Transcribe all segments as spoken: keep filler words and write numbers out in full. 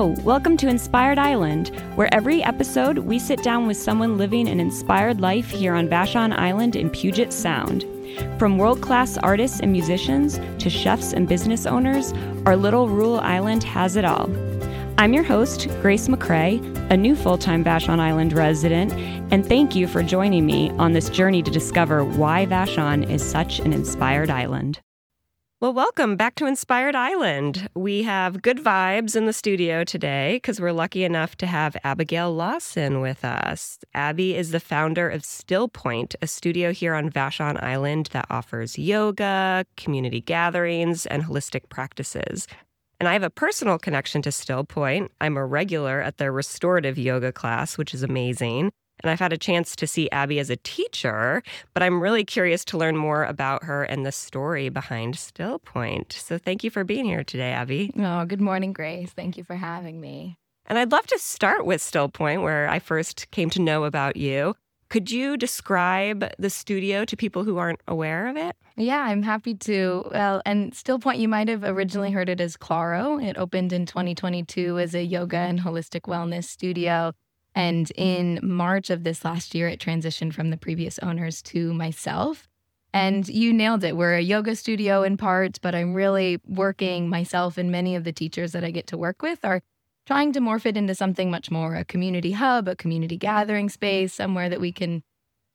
Hello, welcome to Inspired Island, where every episode we sit down with someone living an inspired life here on Vashon Island in Puget Sound. From world-class artists and musicians to chefs and business owners, our little rural island has it all. I'm your host, Grace McCrae, a new full-time Vashon Island resident, and thank you for joining me on this journey to discover why Vashon is such an inspired island. Well, welcome back to Inspired Island. We have good vibes in the studio today because we're lucky enough to have Abigail Lawson with us. Abby is the founder of Still Point, a studio here on Vashon Island that offers yoga, community gatherings, and holistic practices. And I have a personal connection to Still Point. I'm a regular at their restorative yoga class, which is amazing. And I've had a chance to see Abby as a teacher, but I'm really curious to learn more about her and the story behind Still Point. So thank you for being here today, Abby. Oh, good morning, Grace. Thank you for having me. And I'd love to start with Still Point, where I first came to know about you. Could you describe the studio to people who aren't aware of it? Yeah, I'm happy to. Well, and Still Point, you might have originally heard it as Claro. It opened in twenty twenty-two as a yoga and holistic wellness studio. And in March of this last year, it transitioned from the previous owners to myself. And you nailed it. We're a yoga studio in part, but I'm really working myself and many of the teachers that I get to work with are trying to morph it into something much more, a community hub, a community gathering space, somewhere that we can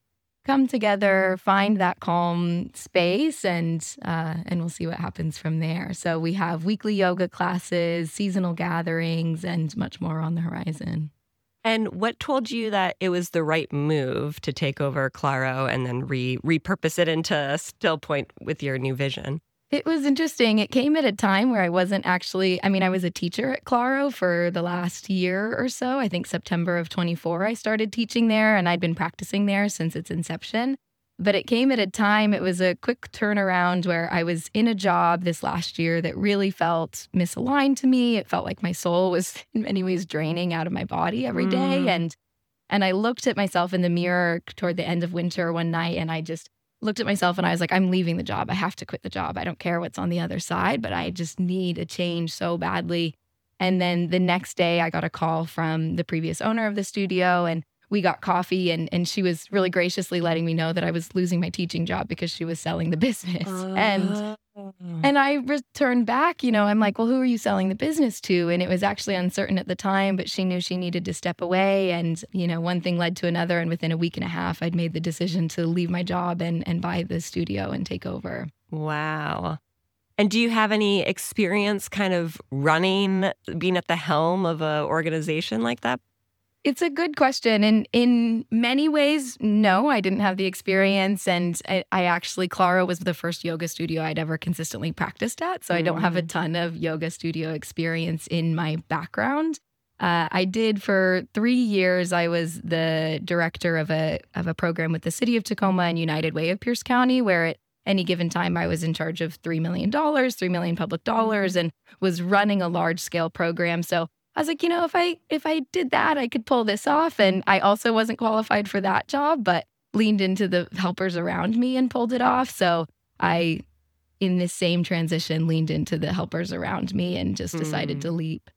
come together, find that calm space, and uh, and we'll see what happens from there. So we have weekly yoga classes, seasonal gatherings, and much more on the horizon. And what told you that it was the right move to take over Claro and then re repurpose it into Still Point with your new vision? It was interesting. It came at a time where I wasn't actually, I mean, I was a teacher at Claro for the last year or so. I think September of twenty-four, I started teaching there, and I'd been practicing there since its inception. But it came at a time, it was a quick turnaround where I was in a job this last year that really felt misaligned to me. It felt like my soul was in many ways draining out of my body every day. Mm. And and I looked at myself in the mirror toward the end of winter one night, and I just looked at myself and I was like, I'm leaving the job. I have to quit the job. I don't care what's on the other side, but I just need a change so badly. And then the next day I got a call from the previous owner of the studio, and we got coffee, and, and she was really graciously letting me know that I was losing my teaching job because she was selling the business. Uh, and and I returned back, you know, I'm like, well, who are you selling the business to? And it was actually uncertain at the time, but she knew she needed to step away. And, you know, one thing led to another. And within a week and a half, I'd made the decision to leave my job and, and buy the studio and take over. Wow. And do you have any experience kind of running, being at the helm of an organization like that? It's a good question. And in many ways, no, I didn't have the experience. And I, I actually, Claro was the first yoga studio I'd ever consistently practiced at. So mm. I don't have a ton of yoga studio experience in my background. Uh, I did for three years, I was the director of a of a program with the city of Tacoma and United Way of Pierce County, where at any given time I was in charge of three million dollars, three million dollars public dollars, and was running a large scale program. So I was like, you know, if I if I did that, I could pull this off. And I also wasn't qualified for that job, but leaned into the helpers around me and pulled it off. So I, in this same transition, leaned into the helpers around me and just decided mm. to leap.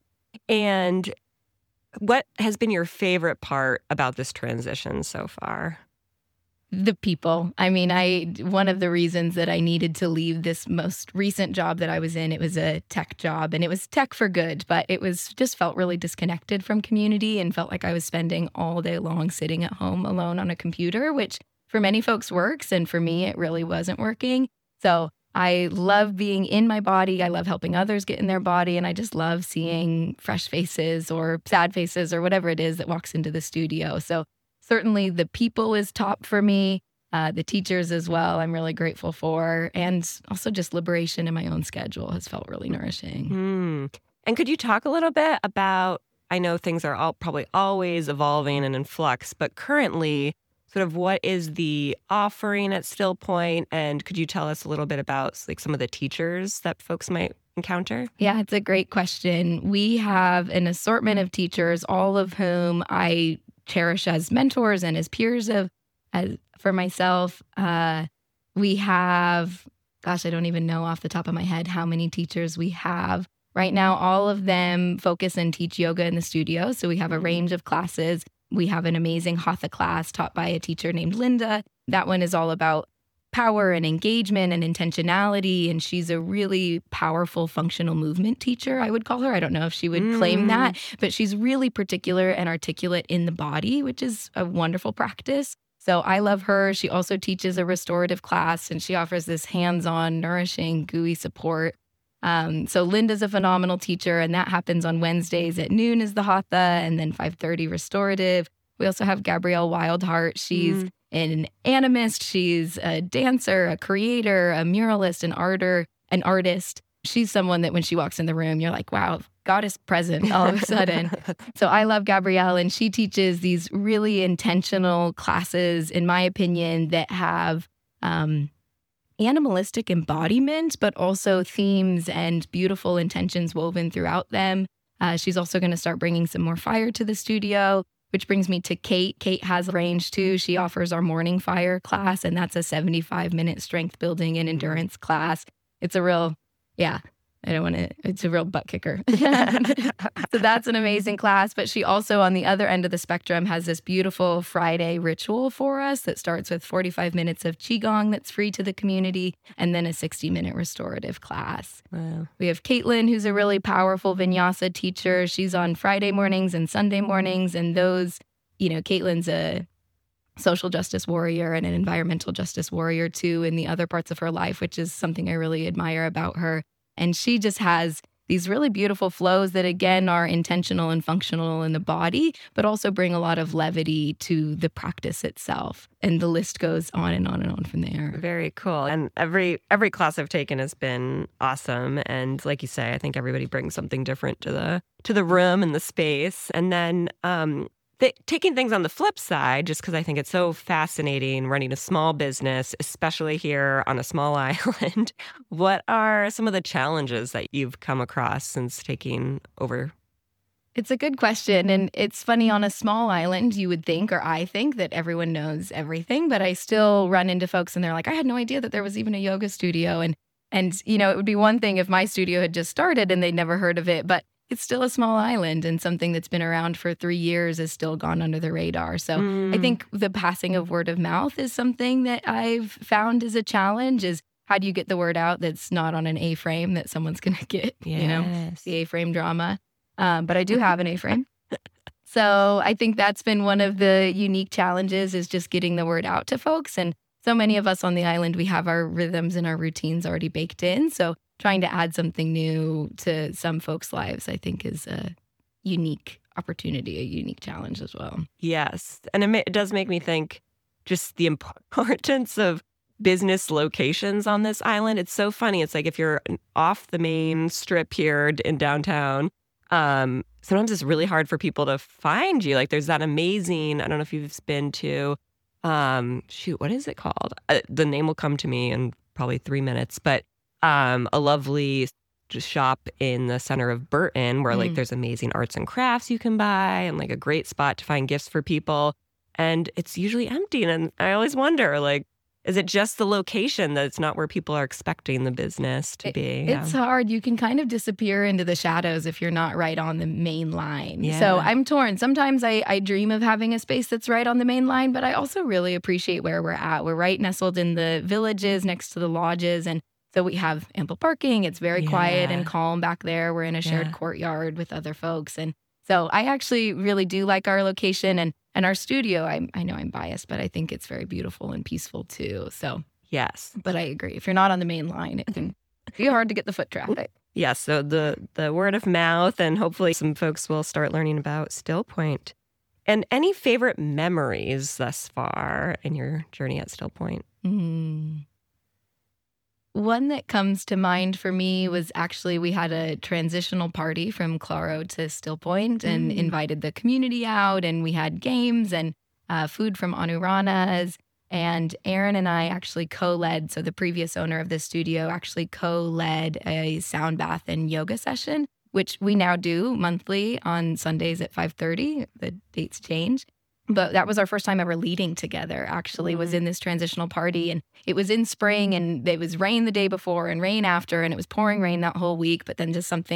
And what has been your favorite part about this transition so far? The people. I mean, I one of the reasons that I needed to leave this most recent job that I was in, it was a tech job, and it was tech for good, but it was just felt really disconnected from community and felt like I was spending all day long sitting at home alone on a computer, which for many folks works, and for me, it really wasn't working. So I love being in my body. I love helping others get in their body, and I just love seeing fresh faces or sad faces or whatever it is that walks into the studio. So certainly the people is top for me, uh, the teachers as well, I'm really grateful for. And also just liberation in my own schedule has felt really nourishing. Mm. And could you talk a little bit about, I know things are all, probably always evolving and in flux, but currently sort of what is the offering at Still Point? And could you tell us a little bit about like some of the teachers that folks might encounter? Yeah, it's a great question. We have an assortment of teachers, all of whom I cherish as mentors and as peers of as for myself. Uh, we have, gosh, I don't even know off the top of my head how many teachers we have. right now, all of them focus and teach yoga in the studio. So we have a range of classes. We have an amazing Hatha class taught by a teacher named Linda. That one is all about power and engagement and intentionality. And she's a really powerful functional movement teacher, I would call her. I don't know if she would mm. claim that, but she's really particular and articulate in the body, which is a wonderful practice. So I love her. She also teaches a restorative class, and she offers this hands-on, nourishing, gooey support. Um, so Linda's a phenomenal teacher, and that happens on Wednesdays at noon is the Hatha, and then five thirty restorative. We also have Gabrielle Wildheart. She's mm. an animist. She's a dancer, a creator, a muralist, an arter, an artist. She's someone that when she walks in the room, you're like, wow, goddess present all of a sudden. So I love Gabrielle, and she teaches these really intentional classes, in my opinion, that have um, animalistic embodiment, but also themes and beautiful intentions woven throughout them. Uh, she's also going to start bringing some more fire to the studio, which brings me to Kate. Kate has range too. She offers our morning fire class, and that's a seventy-five minute strength building and endurance class. It's a real, yeah, I don't want to, it's a real butt kicker. So that's an amazing class. But she also, on the other end of the spectrum, has this beautiful Friday ritual for us that starts with forty-five minutes of Qigong that's free to the community, and then a sixty minute restorative class. Wow. We have Caitlin, who's a really powerful vinyasa teacher. She's on Friday mornings and Sunday mornings. And those, you know, Caitlin's a social justice warrior and an environmental justice warrior too in the other parts of her life, which is something I really admire about her. And she just has these really beautiful flows that, again, are intentional and functional in the body, but also bring a lot of levity to the practice itself. And the list goes on and on and on from there. Very cool. And every every class I've taken has been awesome. And like you say, I think everybody brings something different to the to the room and the space. And then um, th- taking things on the flip side, just because I think it's so fascinating running a small business, especially here on a small island. What are some of the challenges that you've come across since taking over? It's a good question. And it's funny, on a small island, you would think, or I think, that everyone knows everything. But I still run into folks and they're like, I had no idea that there was even a yoga studio. And, and you know, it would be one thing if my studio had just started and they'd never heard of it. But it's still a small island, and something that's been around for three years has still gone under the radar. So mm. I think the passing of word of mouth is something that I've found is a challenge, is how do you get the word out that's not on an A-frame that someone's going to get, yes. you know, the A-frame drama. Um, but I do have an A-frame. So I think that's been one of the unique challenges, is just getting the word out to folks. And so many of us on the island, we have our rhythms and our routines already baked in. So trying to add something new to some folks' lives, I think, is a unique opportunity, a unique challenge as well. Yes. And it, ma- it does make me think just the importance of business locations on this island. It's so funny. It's like if you're off the main strip here in downtown, um, sometimes it's really hard for people to find you. Like there's that amazing, I don't know if you've been to, um, shoot, what is it called? Uh, the name will come to me in probably three minutes, but Um, a lovely shop in the center of Burton where like mm. there's amazing arts and crafts you can buy, and like a great spot to find gifts for people. And it's usually empty. And I always wonder, like, is it just the location that it's not where people are expecting the business to it, be? It's yeah. hard. You can kind of disappear into the shadows if you're not right on the main line. Yeah. So I'm torn. Sometimes I, I dream of having a space that's right on the main line, but I also really appreciate where we're at. We're right nestled in the villages next to the lodges, and so we have ample parking. It's very yeah. quiet and calm back there. We're in a shared yeah. courtyard with other folks. And so I actually really do like our location, and, and our studio. I, I know I'm biased, but I think it's very beautiful and peaceful too. So yes. But I agree. If you're not on the main line, it can be hard to get the foot traffic. Yes. So the, the word of mouth, and hopefully some folks will start learning about Still Point. And any favorite memories thus far in your journey at Still Point? Mm. One that comes to mind for me was actually we had a transitional party from Claro to Still Point and mm. invited the community out, and we had games and uh, food from Anuranas. And Aaron and I actually co-led, so the previous owner of the studio actually co-led a sound bath and yoga session, which we now do monthly on Sundays at five thirty. The dates change. But that was our first time ever leading together, actually, was in this transitional party. And it was in spring, and it was rain the day before and rain after, and it was pouring rain that whole week. But then just something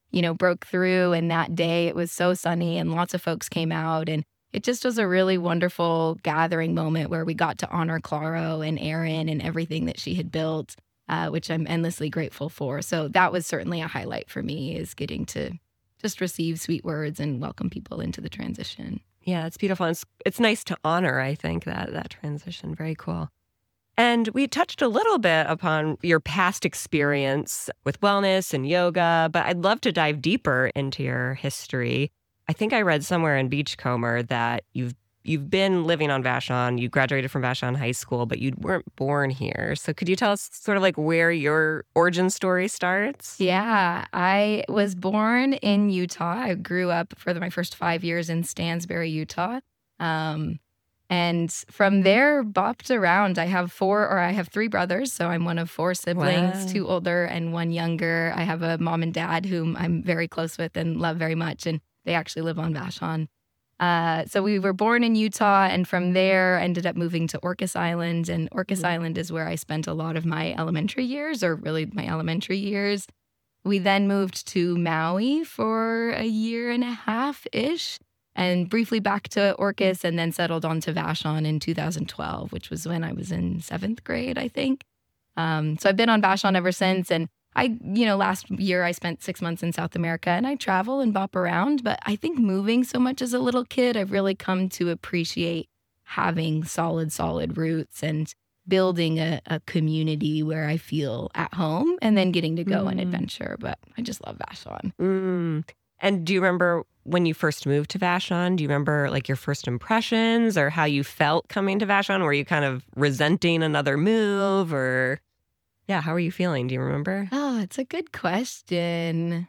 you know, broke through. And that day it was so sunny and lots of folks came out. And it just was a really wonderful gathering moment where we got to honor Claro and Erin and everything that she had built, uh, which I'm endlessly grateful for. So that was certainly a highlight for me, is getting to just receive sweet words and welcome people into the transition. Yeah, it's beautiful. It's, it's nice to honor, I think, that that transition. Very cool. And we touched a little bit upon your past experience with wellness and yoga, but I'd love to dive deeper into your history. I think I read somewhere in Beachcomber that you've you've been living on Vashon. You graduated from Vashon High School, but you weren't born here. So could you tell us sort of like where your origin story starts? Yeah, I was born in Utah. I grew up for my first five years in Stansbury, Utah. Um, and from there, bopped around. I have four, or I have three brothers. So I'm one of four siblings, Wow. two older and one younger. I have a mom and dad whom I'm very close with and love very much. And they actually live on Vashon. Uh, so we were born in Utah, and from there ended up moving to Orcas Island. And Orcas Mhm. Island is where I spent a lot of my elementary years, or really my elementary years. We then moved to Maui for a year and a half-ish, and briefly back to Orcas, and then settled onto Vashon in two thousand twelve, which was when I was in seventh grade, I think. Um, so I've been on Vashon ever since, and I, you know, last year I spent six months in South America, and I travel and bop around. But I think moving so much as a little kid, I've really come to appreciate having solid, solid roots and building a, a community where I feel at home, and then getting to go on Mm. adventure. But I just love Vashon. Mm. And do you remember when you first moved to Vashon? Do you remember like your first impressions or how you felt coming to Vashon? Were you kind of resenting another move, or yeah, how were you feeling? Do you remember? Oh, it's a good question.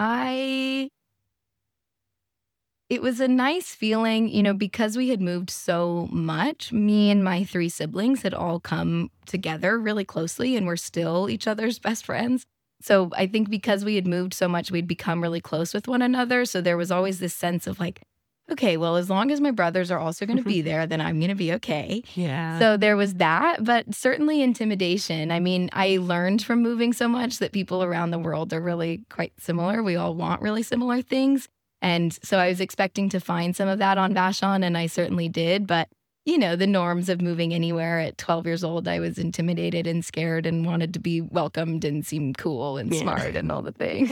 I, it was a nice feeling, you know, because we had moved so much. Me and my three siblings had all come together really closely, and we're still each other's best friends. So I think because we had moved so much, we'd become really close with one another. So there was always this sense of like, okay, well, as long as my brothers are also going to be there, then I'm going to be okay. Yeah. So there was that, but certainly intimidation. I mean, I learned from moving so much that people around the world are really quite similar. We all want really similar things. And so I was expecting to find some of that on Vashon, and I certainly did. But, you know, the norms of moving anywhere at twelve years old, I was intimidated and scared and wanted to be welcomed and seem cool and Yeah. smart and all the things.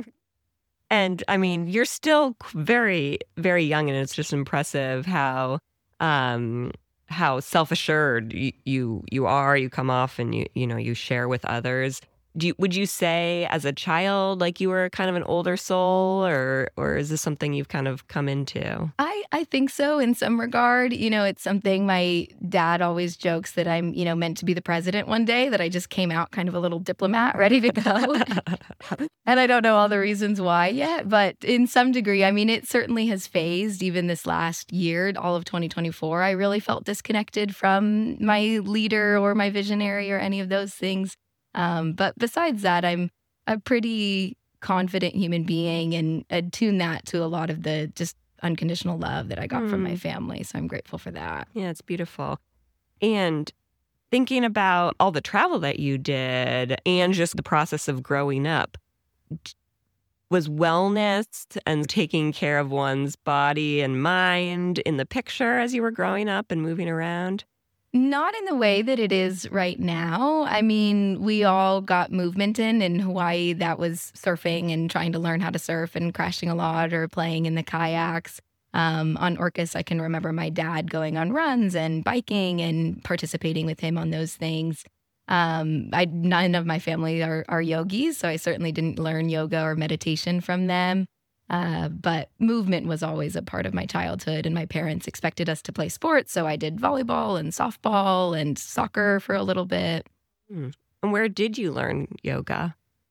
And I mean, you're still very, very young, and it's just impressive how um, how self-assured you, you you are. You come off, and you you know you share with others. Do you, would you say as a child like you were kind of an older soul, or or is this something you've kind of come into? I, I think so in some regard. You know, it's something my dad always jokes that I'm, you know, meant to be the president one day, that I just came out kind of a little diplomat ready to go. And I don't know all the reasons why yet, but in some degree, I mean, it certainly has phased. Even this last year, all of twenty twenty-four, I really felt disconnected from my leader or my visionary or any of those things. Um, but besides that, I'm a pretty confident human being, and attune that to a lot of the just unconditional love that I got from my Mm. family. So I'm grateful for that. Yeah, it's beautiful. And thinking about all the travel that you did and just the process of growing up, d- was wellness and taking care of one's body and mind in the picture as you were growing up and moving around? Not in the way that it is right now. I mean, we all got movement in. In Hawaii, that was surfing and trying to learn how to surf and crashing a lot or playing in the kayaks. Um, on Orcas, I can remember my dad going on runs and biking and participating with him on those things. Um, I none of my family are, are yogis, so I certainly didn't learn yoga or meditation from them. Uh, but movement was always a part of my childhood, and my parents expected us to play sports. So I did volleyball and softball and soccer for a little bit. Hmm. And where did you learn yoga?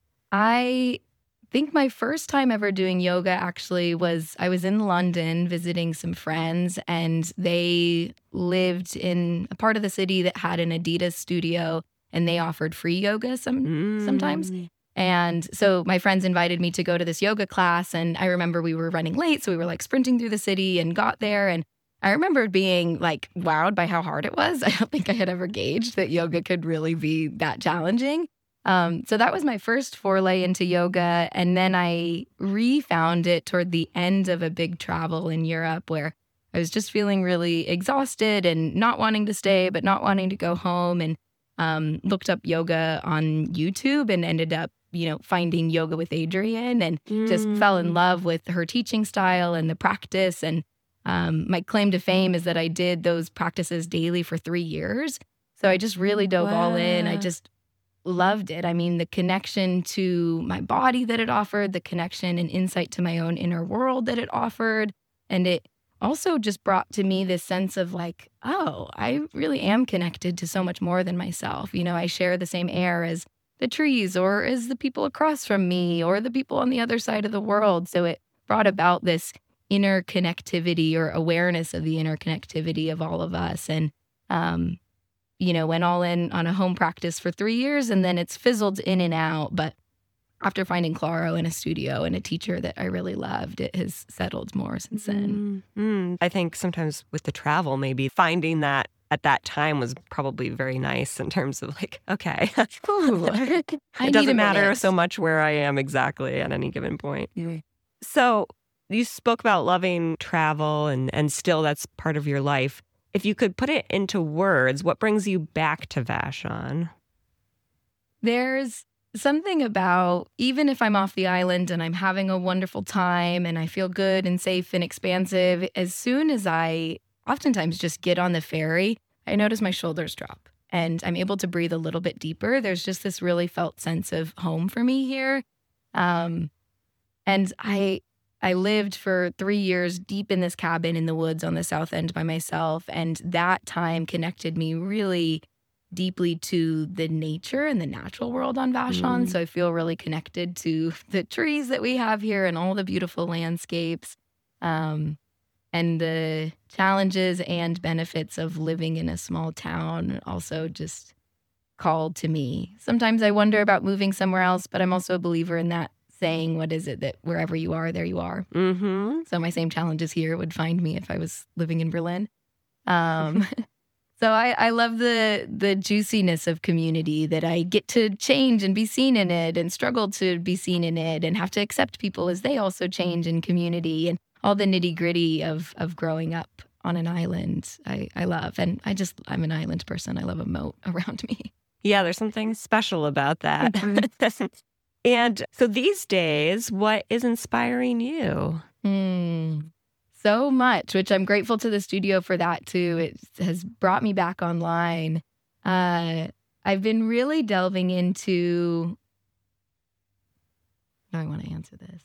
I think my first time ever doing yoga actually was I was in London visiting some friends, and they lived in a part of the city that had an Adidas studio, and they offered free yoga some sometimes. Mm. And so my friends invited me to go to this yoga class, and I remember we were running late, so we were like sprinting through the city and got there. And I remember being like wowed by how hard it was. I don't think I had ever gauged that yoga could really be that challenging. Um, so that was my first foray into yoga. And then I refound it toward the end of a big travel in Europe where I was just feeling really exhausted and not wanting to stay, but not wanting to go home. And um, looked up yoga on YouTube and ended up, you know, finding Yoga with Adriene and mm. just fell in love with her teaching style and the practice. And um, my claim to fame is that I did those practices daily for three years. So I just really dove wow. all in. I just loved it. I mean, the connection to my body that it offered, the connection and insight to my own inner world that it offered. And it also just brought to me this sense of like, oh, I really am connected to so much more than myself. You know, I share the same air as the trees or as the people across from me or the people on the other side of the world. So it brought about this inner connectivity or awareness of the inner connectivity of all of us. And, um, you know, went all in on a home practice for three years and then it's fizzled in and out. But after finding Claro in a studio and a teacher that I really loved, it has settled more since then. Mm-hmm. I think sometimes with the travel, maybe finding that at that time was probably very nice in terms of like, okay, Ooh, it doesn't matter so much where I am exactly at any given point. Yeah. So you spoke about loving travel and, and still that's part of your life. If you could put it into words, what brings you back to Vashon? There's something about, even if I'm off the island and I'm having a wonderful time and I feel good and safe and expansive, as soon as I oftentimes just get on the ferry, I notice my shoulders drop and I'm able to breathe a little bit deeper. There's just this really felt sense of home for me here. Um, and I I lived for three years deep in this cabin in the woods on the south end by myself. And that time connected me really deeply to the nature and the natural world on Vashon. Mm. So I feel really connected to the trees that we have here and all the beautiful landscapes. Um, and the challenges and benefits of living in a small town also just called to me. Sometimes I wonder about moving somewhere else, but I'm also a believer in that saying, what is it that wherever you are, there you are. Mm-hmm. So my same challenges here would find me if I was living in Berlin. Um, so I, I love the the juiciness of community, that I get to change and be seen in it and struggle to be seen in it and have to accept people as they also change in community, and all the nitty gritty of of growing up on an island. I, I love. And I just, I'm an island person. I love a moat around me. Yeah, there's something special about that. And so these days, what is inspiring you? Mm, so much, which I'm grateful to the studio for that too. It has brought me back online. Uh, I've been really delving into, how do I want to answer this?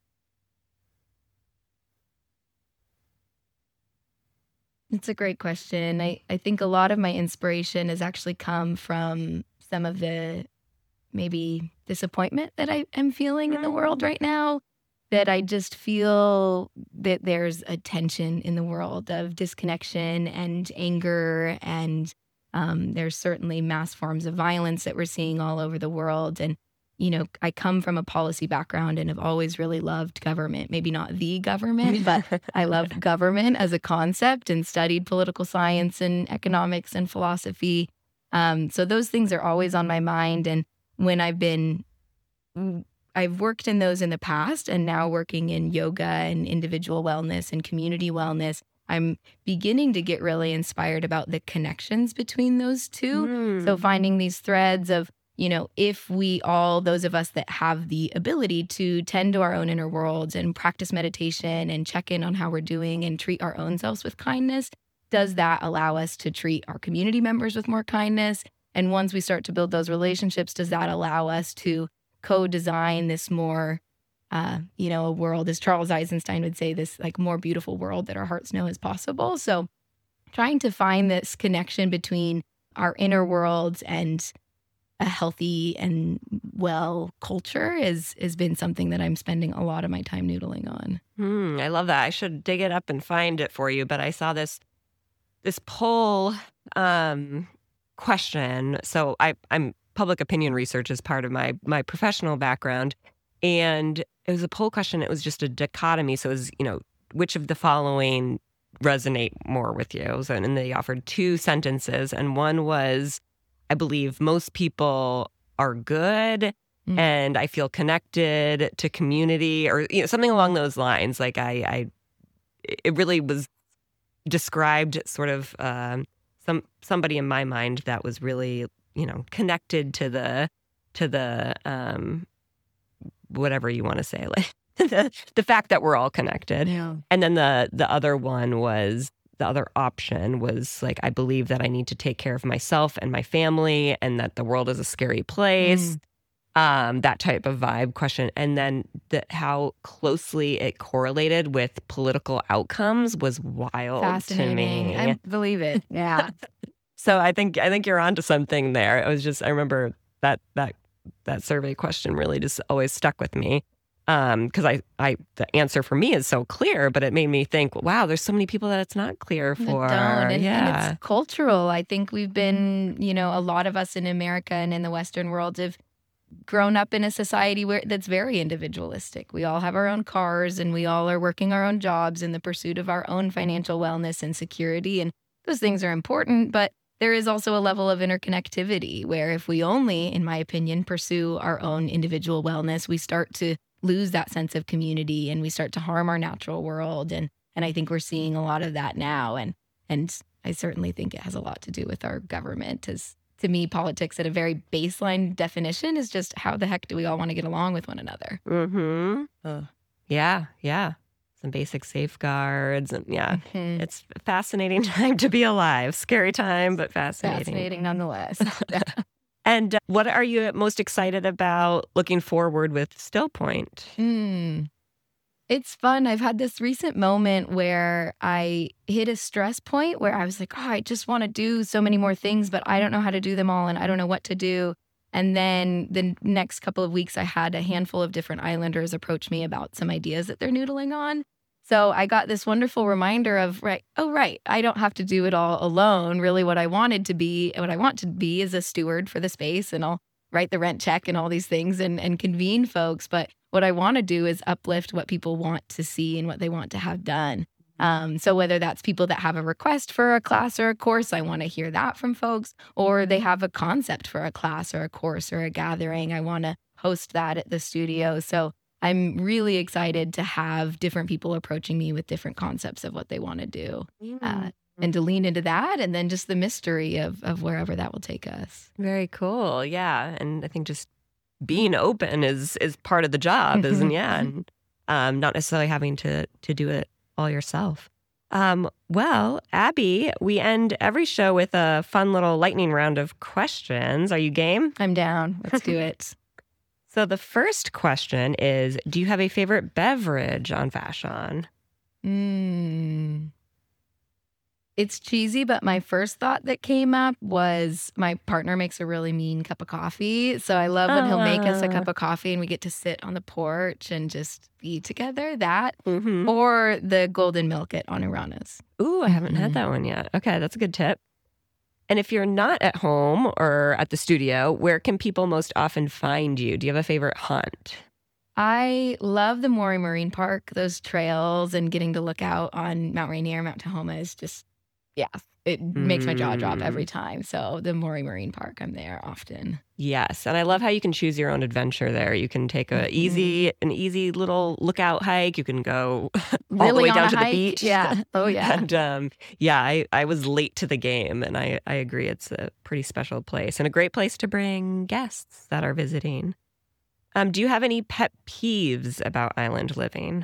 It's a great question. I, I think a lot of my inspiration has actually come from some of the maybe disappointment that I am feeling in the world right now, that I just feel that there's a tension in the world of disconnection and anger, and um, there's certainly mass forms of violence that we're seeing all over the world. And, you know, I come from a policy background and have always really loved government, maybe not the government, but I love government as a concept and studied political science and economics and philosophy. Um, so those things are always on my mind. And when I've been, I've worked in those in the past, and now working in yoga and individual wellness and community wellness, I'm beginning to get really inspired about the connections between those two. Mm. So finding these threads of, you know, if we all, those of us that have the ability to tend to our own inner worlds and practice meditation and check in on how we're doing and treat our own selves with kindness, does that allow us to treat our community members with more kindness? And once we start to build those relationships, does that allow us to co-design this more, uh, you know, a world, as Charles Eisenstein would say, this like more beautiful world that our hearts know is possible? So trying to find this connection between our inner worlds and a healthy and well culture is has been something that I'm spending a lot of my time noodling on. Mm, I love that. I should dig it up and find it for you. But I saw this this poll um, question. So I, I'm public opinion research is part of my my professional background, and it was a poll question. It was just a dichotomy. So it was, you know, which of the following resonate more with you? So, and they offered two sentences, and one was, I believe most people are good Mm. and I feel connected to community, or you know, something along those lines. Like I, I it really was described sort of um, some somebody in my mind that was really, you know, connected to the to the um, whatever you want to say, like the, the fact that we're all connected. Yeah. And then the the other one was the other option was like, I believe that I need to take care of myself and my family, and that the world is a scary place. Mm. Um, that type of vibe question. And then the, how closely it correlated with political outcomes was wild Fascinating. to me. I believe it. Yeah. So I think I think you're onto something there. It was just I remember that that that survey question really just always stuck with me. Um, because I, I the answer for me is so clear, but it made me think, wow, there's so many people that it's not clear That for. don't. And, yeah. and it's cultural. I think we've been, you know, a lot of us in America and in the Western world have grown up in a society where that's very individualistic. We all have our own cars and we all are working our own jobs in the pursuit of our own financial wellness and security. And those things are important, but there is also a level of interconnectivity where if we only, in my opinion, pursue our own individual wellness, we start to lose that sense of community and we start to harm our natural world. And and I think we're seeing a lot of that now. And and I certainly think it has a lot to do with our government. As to me, politics at a very baseline definition is just how the heck do we all want to get along with one another? Mm-hmm. Uh, yeah, yeah. Some basic safeguards. And yeah, Mm-hmm. it's a fascinating time to be alive. Scary time, but fascinating. Fascinating nonetheless. And uh, what are you most excited about looking forward with Still Point? Hmm. It's fun. I've had this recent moment where I hit a stress point where I was like, oh, I just want to do so many more things, but I don't know how to do them all and I don't know what to do. And then the next couple of weeks, I had a handful of different islanders approach me about some ideas that they're noodling on. So I got this wonderful reminder of, right, oh, right, I don't have to do it all alone. Really what I wanted to be, what I want to be is a steward for the space, and I'll write the rent check and all these things and, and convene folks. But what I want to do is uplift what people want to see and what they want to have done. Um, so whether that's people that have a request for a class or a course, I want to hear that from folks, or they have a concept for a class or a course or a gathering, I want to host that at the studio. So I'm really excited to have different people approaching me with different concepts of what they want to do. Uh, and to lean into that, and then just the mystery of of wherever that will take us. Very cool. Yeah. And I think just being open is is part of the job, isn't yeah. And um, not necessarily having to to do it all yourself. Um, well, Abby, we end every show with a fun little lightning round of questions. Are you game? I'm down. Let's do it. So the first question is, do you have a favorite beverage on Vashon? Mm. It's cheesy, but my first thought that came up was my partner makes a really mean cup of coffee. So I love when he'll make us a cup of coffee and we get to sit on the porch and just be together. That Mm-hmm. or the golden milk at Anurana's. Ooh, I haven't had Mhm. that one yet. Okay, that's a good tip. And if you're not at home or at the studio, where can people most often find you? Do you have a favorite hunt? I love the Maury Marine Park, those trails and getting to look out on Mount Rainier, Mount Tahoma is just, yeah, it makes my jaw drop Mm. every time. So the Maury Marine Park, I'm there often. Yes, and I love how you can choose your own adventure there. You can take a Mhm. easy, an easy little lookout hike. You can go all Really the way on down a to hike? the beach. Yeah. Oh, yeah. And um, yeah, I, I was late to the game, and I, I agree. It's a pretty special place and a great place to bring guests that are visiting. Um, do you have any pet peeves about island living?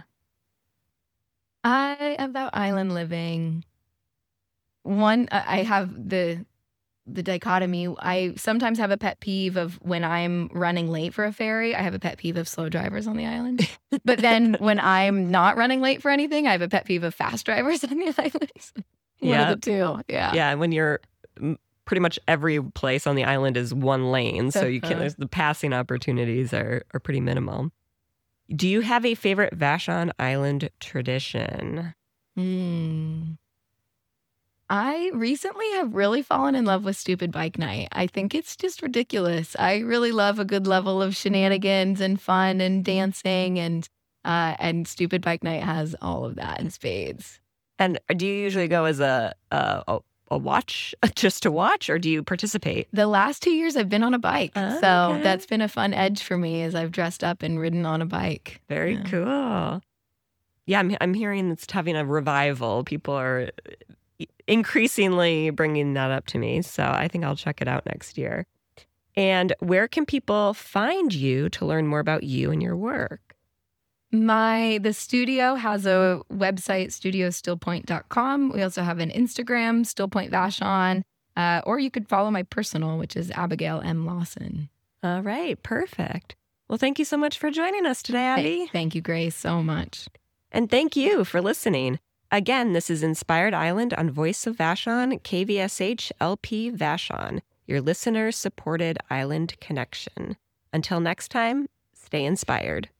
I about island living. One, I I have the the dichotomy. I sometimes have a pet peeve of when I'm running late for a ferry. I have a pet peeve of slow drivers on the island. But then when I'm not running late for anything, I have a pet peeve of fast drivers on the island. One Yeah. of the two. Yeah. Yeah, and when you're m- pretty much every place on the island is one lane, so you can't. Uh-huh. There's the passing opportunities are are pretty minimal. Do you have a favorite Vashon Island tradition? Hmm. I recently have really fallen in love with Stupid Bike Night. I think it's just ridiculous. I really love a good level of shenanigans and fun and dancing, and uh, and Stupid Bike Night has all of that in spades. And do you usually go as a, a, a a watch just to watch, or do you participate? The last two years I've been on a bike. Oh, so okay. that's been a fun edge for me as I've dressed up and ridden on a bike. Very Yeah. cool. Yeah, I'm, I'm hearing it's having a revival. People are increasingly bringing that up to me. So I think I'll check it out next year. And where can people find you to learn more about you and your work? My the studio has a website, studio still point dot com. We also have an Instagram, Stillpoint Vashon, uh, or you could follow my personal, which is Abigail M. Lawson. All right, perfect. Well, thank you so much for joining us today, Abby. Thank you, Grace, so much. And thank you for listening. Again, this is Inspired Island on Voice of Vashon, K V S H L P Vashon, your listener-supported island connection. Until next time, stay inspired.